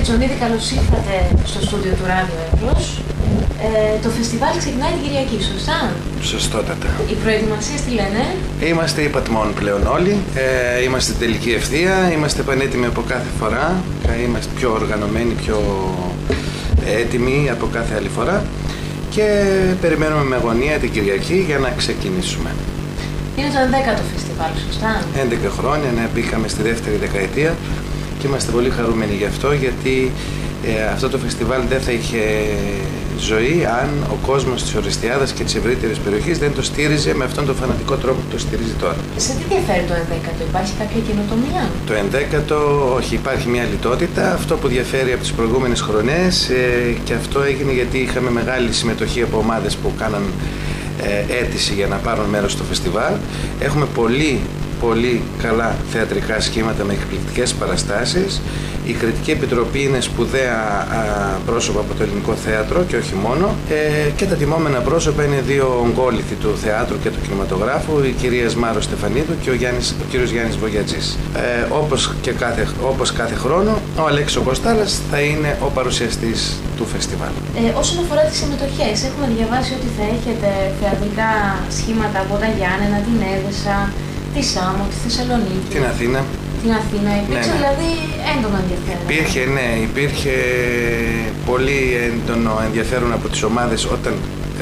Κύριε Τσονίδη, καλώς ήρθατε στο στούντιο του Ράδιο Εύρος. Το φεστιβάλ ξεκινάει την Κυριακή, σωστά? Σωστότατα. Οι προετοιμασίες τι λένε? Είμαστε υπατμών πλέον όλοι. Είμαστε στην τελική ευθεία. Είμαστε πανέτοιμοι από κάθε φορά. Είμαστε πιο οργανωμένοι, πιο έτοιμοι από κάθε άλλη φορά. Και περιμένουμε με αγωνία την Κυριακή για να ξεκινήσουμε. Είναι το 11ο φεστιβάλ, σωστά? 11 χρόνια, ναι, μπήκαμε στη δεύτερη δεκαετία και είμαστε πολύ χαρούμενοι γι' αυτό, γιατί αυτό το φεστιβάλ δεν θα είχε ζωή αν ο κόσμος της Ορεστιάδας και της ευρύτερης περιοχής δεν το στήριζε με αυτόν τον φανατικό τρόπο που το στηρίζει τώρα. Σε τι διαφέρει το 11ο, υπάρχει κάποια καινοτομία? Το 11ο, όχι, υπάρχει μια λιτότητα. Αυτό που διαφέρει από τις προηγούμενες χρονιές, και αυτό έγινε γιατί είχαμε μεγάλη συμμετοχή από ομάδες που κάναν αίτηση για να πάρουν μέρος στο φεστιβάλ. Έχουμε πολύ καλά θεατρικά σχήματα με εκπληκτικές παραστάσεις. Η Κριτική Επιτροπή είναι σπουδαία πρόσωπα από το ελληνικό θέατρο και όχι μόνο. Και τα τιμόμενα πρόσωπα είναι δύο ογκόληθοι του θεάτρου και του κινηματογράφου, η κυρία Μάρο Στεφανίδου και ο κύριος Γιάννης Βογιατζής. Όπως κάθε χρόνο, ο Αλέξης Κοστάλας θα είναι ο παρουσιαστής του φεστιβάλ. Όσον αφορά τις συμμετοχές, έχουμε διαβάσει ότι θα έχετε θεατρικά σχήματα από τα Γιάννενα, την Έδεσα, τη Σάμο, τη Θεσσαλονίκη. Την Αθήνα. Υπήρξε δηλαδή έντονο ενδιαφέρον. Υπήρχε πολύ έντονο ενδιαφέρον από τις ομάδες όταν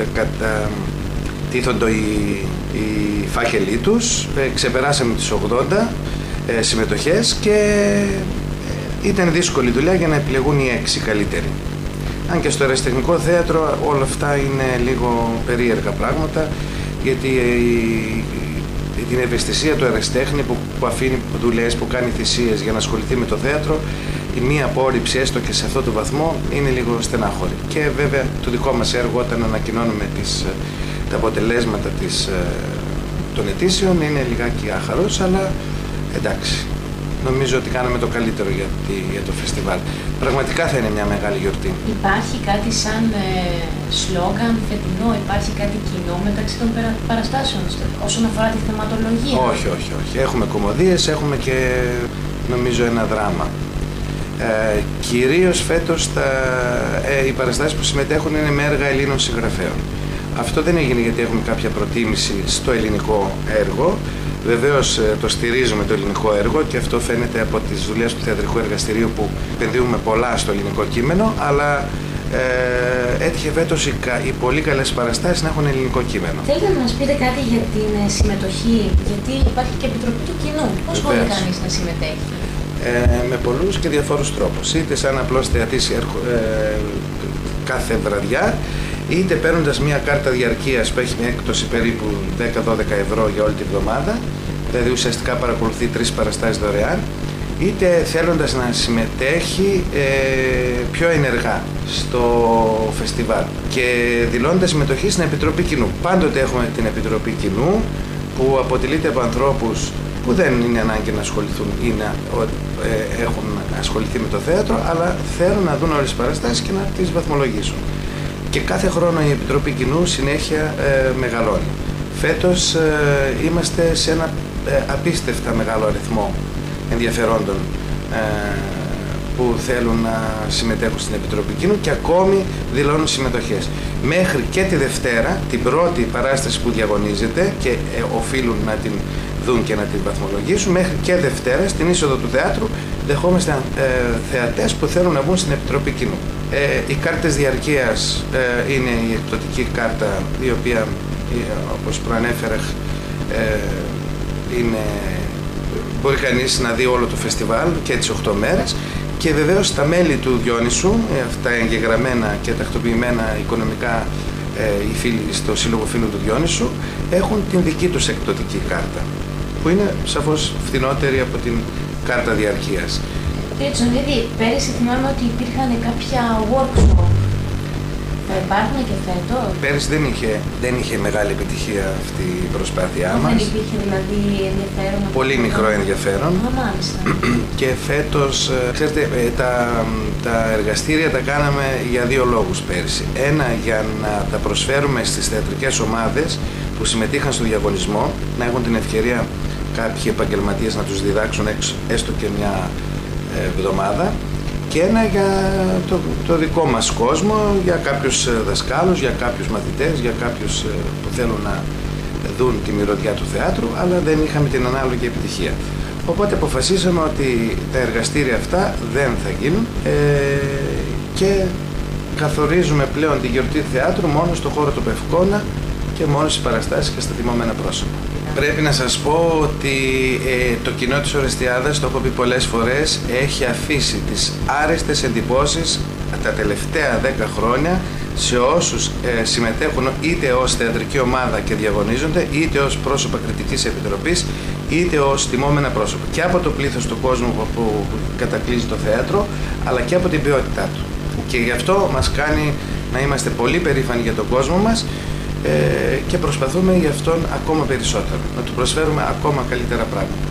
τίθοντο οι φάκελοι τους. Ξεπεράσαμε τις 80 συμμετοχές και ήταν δύσκολη δουλειά για να επιλεγούν οι 6 καλύτεροι. Αν και στο Ερασιτεχνικό Θέατρο όλα αυτά είναι λίγο περίεργα πράγματα, γιατί την ευαισθησία του ερασιτέχνη που αφήνει δουλειές, που κάνει θυσίες για να ασχοληθεί με το θέατρο, η μία απόρριψη έστω και σε αυτό το βαθμό είναι λίγο στενάχωρη. Και βέβαια το δικό μας έργο όταν ανακοινώνουμε τα αποτελέσματα των αιτήσεων είναι λιγάκι άχαρος, αλλά εντάξει. Νομίζω ότι κάναμε το καλύτερο για το φεστιβάλ. Πραγματικά θα είναι μια μεγάλη γιορτή. Υπάρχει κάτι σαν σλόγγαν φετινό, υπάρχει κάτι κοινό μεταξύ των παραστάσεων όσον αφορά τη θεματολογία? Όχι. Έχουμε κομμωδίες, έχουμε και νομίζω ένα δράμα. Κυρίως φέτος οι παραστάσεις που συμμετέχουν είναι με έργα Ελλήνων συγγραφέων. Αυτό δεν έγινε γιατί έχουμε κάποια προτίμηση στο ελληνικό έργο. Βεβαίως το στηρίζουμε το ελληνικό έργο και αυτό φαίνεται από τις δουλειές του Θεατρικού Εργαστηρίου που επενδύουμε πολλά στο ελληνικό κείμενο, αλλά έτυχε φέτος οι πολύ καλές παραστάσεις να έχουν ελληνικό κείμενο. Θέλετε να μας πείτε κάτι για την συμμετοχή, γιατί υπάρχει και επιτροπή του κοινού. Πώς μπορεί κανείς να συμμετέχει? Με πολλούς και διαφόρους τρόπους. Είτε σαν απλός θεατής κάθε βραδιά, είτε παίρνοντας μια κάρτα διαρκείας που έχει μια έκπτωση περίπου 10-12 ευρώ για όλη τη βδομάδα, δηλαδή ουσιαστικά παρακολουθεί 3 παραστάσεις δωρεάν, είτε θέλοντας να συμμετέχει πιο ενεργά στο φεστιβάλ και δηλώνοντας συμμετοχή στην Επιτροπή Κοινού. Πάντοτε έχουμε την Επιτροπή Κοινού που αποτελείται από ανθρώπους που δεν είναι ανάγκη να ασχοληθούν ή να έχουν ασχοληθεί με το θέατρο, αλλά θέλουν να δουν όλες τις παραστάσεις και να τις βαθμολογήσουν. Και κάθε χρόνο η Επιτροπή Κοινού συνέχεια μεγαλώνει. Φέτος είμαστε σε ένα απίστευτα μεγάλο αριθμό ενδιαφερόντων που θέλουν να συμμετέχουν στην Επιτροπή Κοινού και ακόμη δηλώνουν συμμετοχές. Μέχρι και τη Δευτέρα, την πρώτη παράσταση που διαγωνίζεται και οφείλουν να την δουν και να την βαθμολογήσουν, μέχρι και Δευτέρα στην είσοδο του θεάτρου δεχόμαστε θεατές που θέλουν να βγουν στην Επιτροπή Κοινού. Οι κάρτες διαρκείας είναι η εκπτωτική κάρτα, η οποία όπως προανέφερα μπορεί κανείς να δει όλο το φεστιβάλ και τις 8 μέρες, και βεβαίως τα μέλη του Διόνυσου, αυτά εγγεγραμμένα και τακτοποιημένα οικονομικά οι φίλοι στο Σύλλογο Φίλων του Διόνυσου, έχουν την δική τους εκπτωτική κάρτα, που είναι σαφώς φθηνότερη από την κάρτα διαρκείας. Κύριε Τσονίδη, πέρυσι θυμάμαι ότι υπήρχαν κάποια workshop. Θα υπάρχουν και φέτος? Πέρυσι δεν είχε μεγάλη επιτυχία αυτή η προσπάθειά μας. Δεν υπήρχε δηλαδή ενδιαφέρον? Πολύ μικρό ενδιαφέρον. Μάλιστα. Και φέτος, ξέρετε, τα εργαστήρια τα κάναμε για 2 λόγους πέρυσι. Ένα, για να τα προσφέρουμε στις θεατρικές ομάδες που συμμετείχαν στο διαγωνισμό, να έχουν την ευκαιρία κάποιοι επαγγελματίες να τους διδάξουν έστω και μια εβδομάδα. και ένα για το δικό μας κόσμο, για κάποιους δασκάλους, για κάποιους μαθητές, για κάποιους που θέλουν να δουν τη μυρωδιά του θεάτρου, αλλά δεν είχαμε την ανάλογη επιτυχία. Οπότε αποφασίσαμε ότι τα εργαστήρια αυτά δεν θα γίνουν και καθορίζουμε πλέον τη γιορτή του θεάτρου μόνο στο χώρο του Πευκώνα και μόνο στις παραστάσεις και στα τιμωμένα πρόσωπα. Πρέπει να σας πω ότι το κοινό της Ορεστιάδας, το έχω πει πολλές φορές, έχει αφήσει τις άρεστες εντυπώσεις τα τελευταία 10 χρόνια σε όσους συμμετέχουν είτε ως θεατρική ομάδα και διαγωνίζονται, είτε ως πρόσωπα κριτικής επιτροπής, είτε ως τιμόμενα πρόσωπα. Και από το πλήθος του κόσμου που κατακλείζει το θέατρο, αλλά και από την ποιότητά του. Και γι' αυτό μας κάνει να είμαστε πολύ περήφανοι για τον κόσμο μας και προσπαθούμε γι' αυτόν ακόμα περισσότερο, να του προσφέρουμε ακόμα καλύτερα πράγματα.